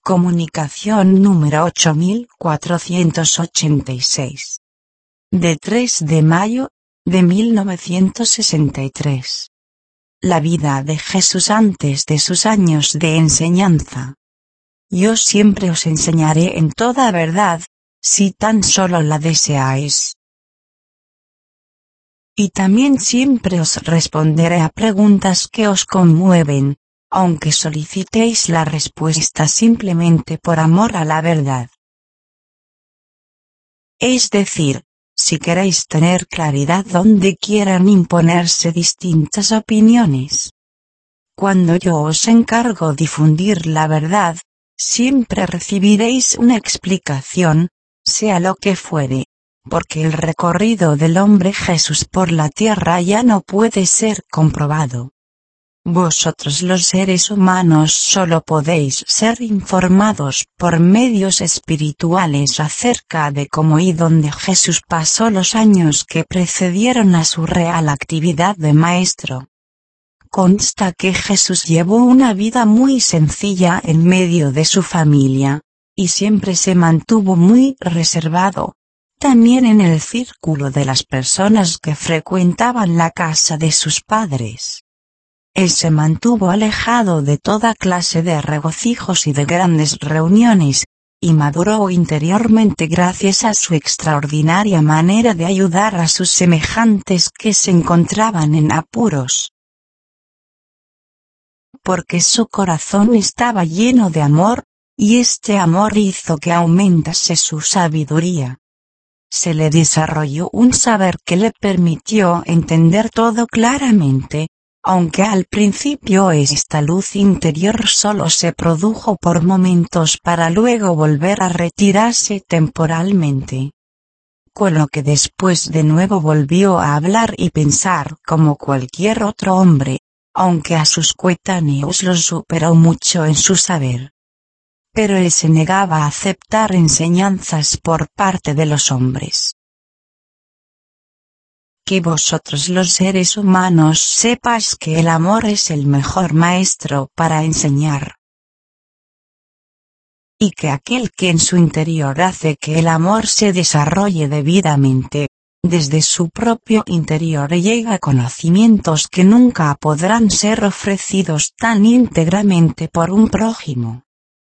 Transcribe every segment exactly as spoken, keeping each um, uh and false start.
Comunicación número ocho mil cuatrocientos ochenta y seis. De tres de mayo, de mil novecientos sesenta y tres. La vida de Jesús antes de sus años de enseñanza. Yo siempre os enseñaré en toda verdad, si tan solo la deseáis. Y también siempre os responderé a preguntas que os conmueven, aunque solicitéis la respuesta simplemente por amor a la verdad. Es decir, si queréis tener claridad donde quieran imponerse distintas opiniones. Cuando yo os encargo difundir la verdad, siempre recibiréis una explicación, sea lo que fuere, porque el recorrido del hombre Jesús por la tierra ya no puede ser comprobado. Vosotros los seres humanos solo podéis ser informados por medios espirituales acerca de cómo y dónde Jesús pasó los años que precedieron a su real actividad de maestro. Consta que Jesús llevó una vida muy sencilla en medio de su familia, y siempre se mantuvo muy reservado, también en el círculo de las personas que frecuentaban la casa de sus padres. Él se mantuvo alejado de toda clase de regocijos y de grandes reuniones, y maduró interiormente gracias a su extraordinaria manera de ayudar a sus semejantes que se encontraban en apuros. Porque su corazón estaba lleno de amor, y este amor hizo que aumentase su sabiduría. Se le desarrolló un saber que le permitió entender todo claramente, aunque al principio esta luz interior solo se produjo por momentos para luego volver a retirarse temporalmente. Con lo que después de nuevo volvió a hablar y pensar como cualquier otro hombre, aunque a sus coetáneos los superó mucho en su saber. Pero él se negaba a aceptar enseñanzas por parte de los hombres. Que vosotros los seres humanos sepáis que el amor es el mejor maestro para enseñar. Y que aquel que en su interior hace que el amor se desarrolle debidamente, desde su propio interior llega a conocimientos que nunca podrán ser ofrecidos tan íntegramente por un prójimo.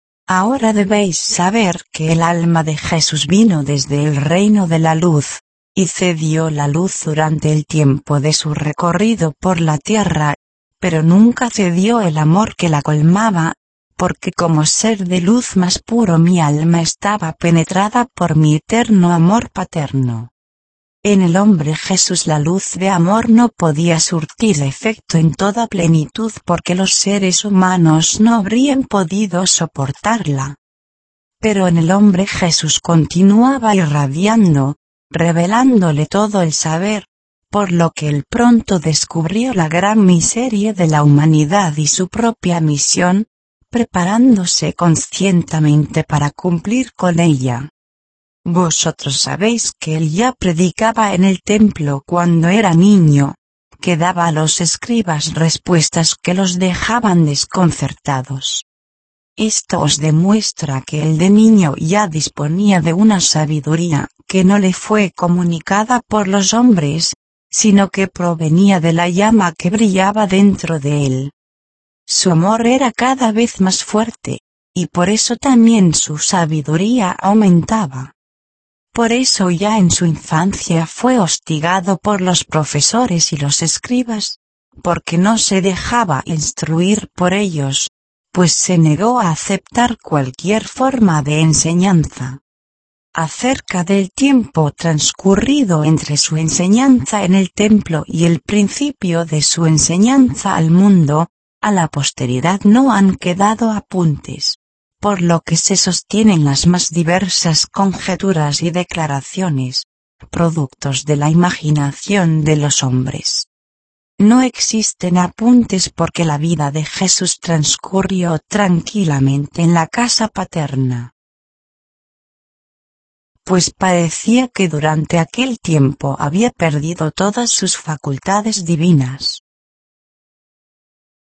Ahora debéis saber que el alma de Jesús vino desde el reino de la luz, y cedió la luz durante el tiempo de su recorrido por la tierra, pero nunca cedió el amor que la colmaba, porque como ser de luz más puro mi alma estaba penetrada por mi eterno amor paterno. En el hombre Jesús la luz de amor no podía surtir efecto en toda plenitud porque los seres humanos no habrían podido soportarla. Pero en el hombre Jesús continuaba irradiando, revelándole todo el saber, por lo que él pronto descubrió la gran miseria de la humanidad y su propia misión, preparándose conscientemente para cumplir con ella. Vosotros sabéis que él ya predicaba en el templo cuando era niño, que daba a los escribas respuestas que los dejaban desconcertados. Esto os demuestra que él de niño ya disponía de una sabiduría que no le fue comunicada por los hombres, sino que provenía de la llama que brillaba dentro de él. Su amor era cada vez más fuerte, y por eso también su sabiduría aumentaba. Por eso ya en su infancia fue hostigado por los profesores y los escribas, porque no se dejaba instruir por ellos, pues se negó a aceptar cualquier forma de enseñanza. Acerca del tiempo transcurrido entre su enseñanza en el templo y el principio de su enseñanza al mundo, a la posteridad no han quedado apuntes, por lo que se sostienen las más diversas conjeturas y declaraciones, productos de la imaginación de los hombres. No existen apuntes porque la vida de Jesús transcurrió tranquilamente en la casa paterna. Pues parecía que durante aquel tiempo había perdido todas sus facultades divinas.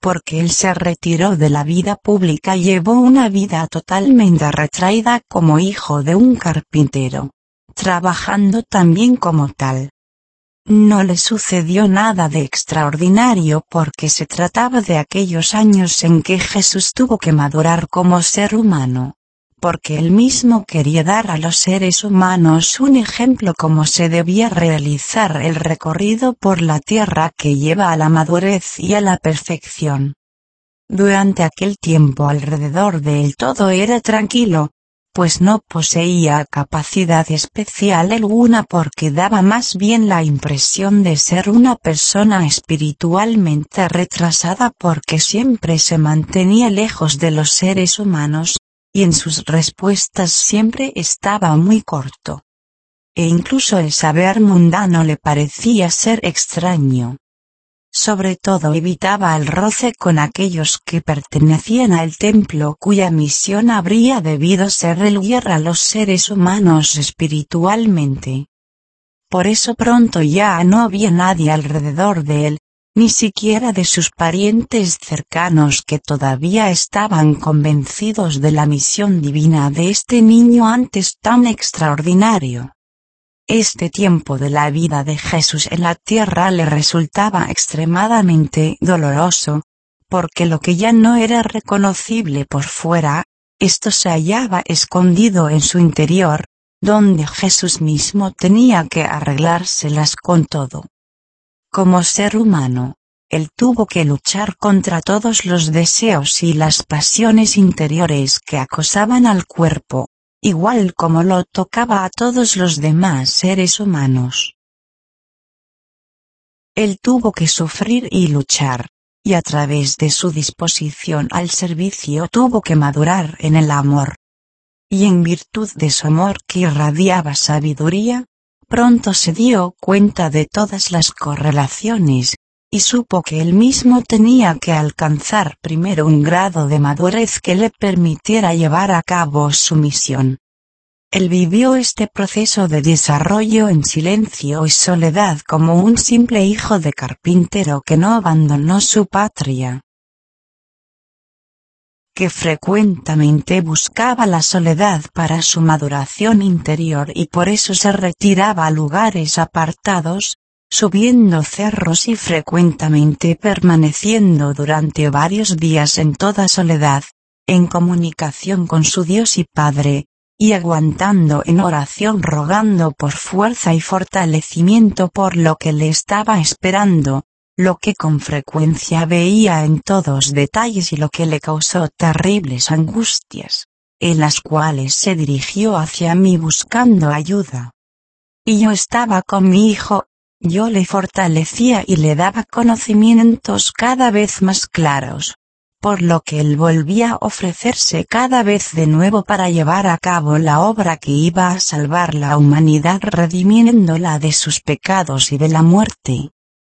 porque él se retiró de la vida pública y llevó una vida totalmente retraída como hijo de un carpintero, trabajando también como tal. No le sucedió nada de extraordinario porque se trataba de aquellos años en que Jesús tuvo que madurar como ser humano, porque él mismo quería dar a los seres humanos un ejemplo cómo se debía realizar el recorrido por la tierra que lleva a la madurez y a la perfección. Durante aquel tiempo alrededor de él todo era tranquilo, pues no poseía capacidad especial alguna porque daba más bien la impresión de ser una persona espiritualmente retrasada porque siempre se mantenía lejos de los seres humanos, y en sus respuestas siempre estaba muy corto. E incluso el saber mundano le parecía ser extraño. Sobre todo evitaba el roce con aquellos que pertenecían al templo cuya misión habría debido ser el guiar a los seres humanos espiritualmente. Por eso pronto ya no había nadie alrededor de él, ni siquiera de sus parientes cercanos que todavía estaban convencidos de la misión divina de este niño antes tan extraordinario. Este tiempo de la vida de Jesús en la tierra le resultaba extremadamente doloroso, porque lo que ya no era reconocible por fuera, esto se hallaba escondido en su interior, donde Jesús mismo tenía que arreglárselas con todo. Como ser humano, él tuvo que luchar contra todos los deseos y las pasiones interiores que acosaban al cuerpo, igual como lo tocaba a todos los demás seres humanos. Él tuvo que sufrir y luchar, y a través de su disposición al servicio tuvo que madurar en el amor. Y en virtud de su amor que irradiaba sabiduría, pronto se dio cuenta de todas las correlaciones, y supo que él mismo tenía que alcanzar primero un grado de madurez que le permitiera llevar a cabo su misión. Él vivió este proceso de desarrollo en silencio y soledad como un simple hijo de carpintero que no abandonó su patria, que frecuentemente buscaba la soledad para su maduración interior y por eso se retiraba a lugares apartados, subiendo cerros y frecuentemente permaneciendo durante varios días en toda soledad, en comunicación con su Dios y Padre, y aguantando en oración rogando por fuerza y fortalecimiento por lo que le estaba esperando, lo que con frecuencia veía en todos detalles y lo que le causó terribles angustias, en las cuales se dirigió hacia mí buscando ayuda. Y yo estaba con mi hijo, yo le fortalecía y le daba conocimientos cada vez más claros, por lo que él volvía a ofrecerse cada vez de nuevo para llevar a cabo la obra que iba a salvar la humanidad redimiéndola de sus pecados y de la muerte.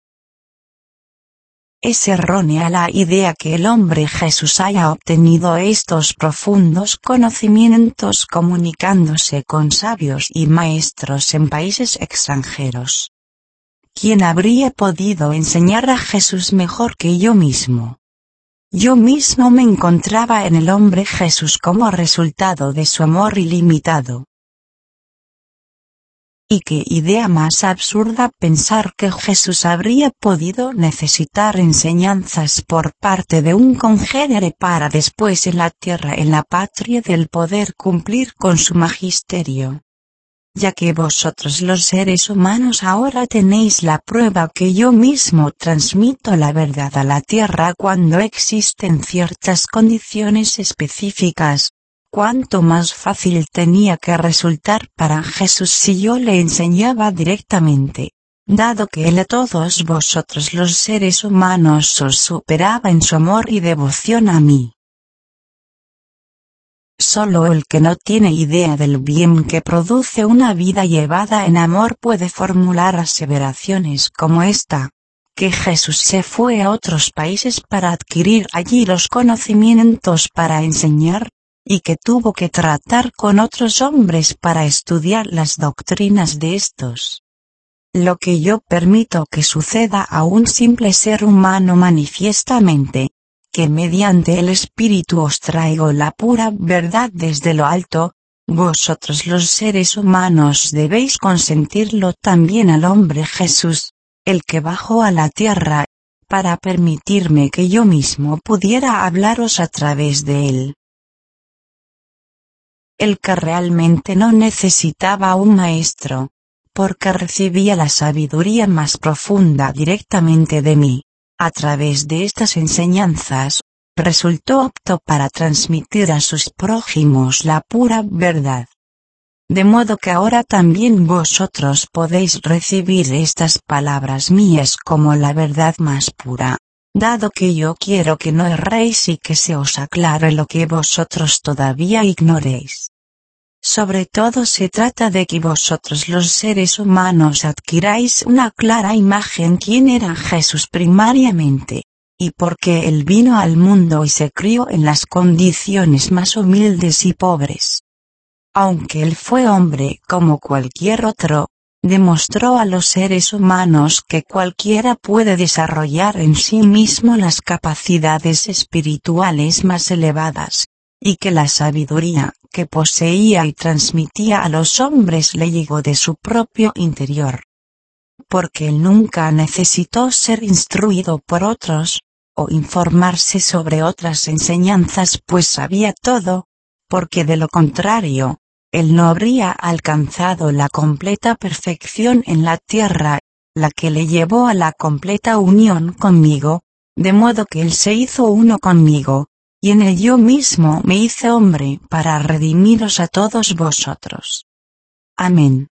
Es errónea la idea que el hombre Jesús haya obtenido estos profundos conocimientos comunicándose con sabios y maestros en países extranjeros. ¿Quién habría podido enseñar a Jesús mejor que yo mismo? Yo mismo me encontraba en el hombre Jesús como resultado de su amor ilimitado. Y qué idea más absurda pensar que Jesús habría podido necesitar enseñanzas por parte de un congénere para después en la tierra en la patria del poder cumplir con su magisterio. Ya que vosotros los seres humanos ahora tenéis la prueba que yo mismo transmito la verdad a la tierra cuando existen ciertas condiciones específicas. Cuánto más fácil tenía que resultar para Jesús si yo le enseñaba directamente, dado que él a todos vosotros los seres humanos os superaba en su amor y devoción a mí. Solo el que no tiene idea del bien que produce una vida llevada en amor puede formular aseveraciones como esta, que Jesús se fue a otros países para adquirir allí los conocimientos para enseñar, y que tuvo que tratar con otros hombres para estudiar las doctrinas de estos. Lo que yo permito que suceda a un simple ser humano manifiestamente, que mediante el Espíritu os traigo la pura verdad desde lo alto. Vosotros los seres humanos debéis consentirlo también al hombre Jesús, el que bajó a la tierra, para permitirme que yo mismo pudiera hablaros a través de él. El que realmente no necesitaba un maestro, porque recibía la sabiduría más profunda directamente de mí, a través de estas enseñanzas, resultó apto para transmitir a sus prójimos la pura verdad. De modo que ahora también vosotros podéis recibir estas palabras mías como la verdad más pura, dado que yo quiero que no erréis y que se os aclare lo que vosotros todavía ignoréis. Sobre todo se trata de que vosotros los seres humanos adquiráis una clara imagen quién era Jesús primariamente, y por qué él vino al mundo y se crió en las condiciones más humildes y pobres. Aunque él fue hombre como cualquier otro, demostró a los seres humanos que cualquiera puede desarrollar en sí mismo las capacidades espirituales más elevadas, y que la sabiduría que poseía y transmitía a los hombres le llegó de su propio interior. Porque él nunca necesitó ser instruido por otros, o informarse sobre otras enseñanzas pues sabía todo, porque de lo contrario, él no habría alcanzado la completa perfección en la tierra, la que le llevó a la completa unión conmigo, de modo que él se hizo uno conmigo, y en él yo mismo me hice hombre para redimiros a todos vosotros. Amén.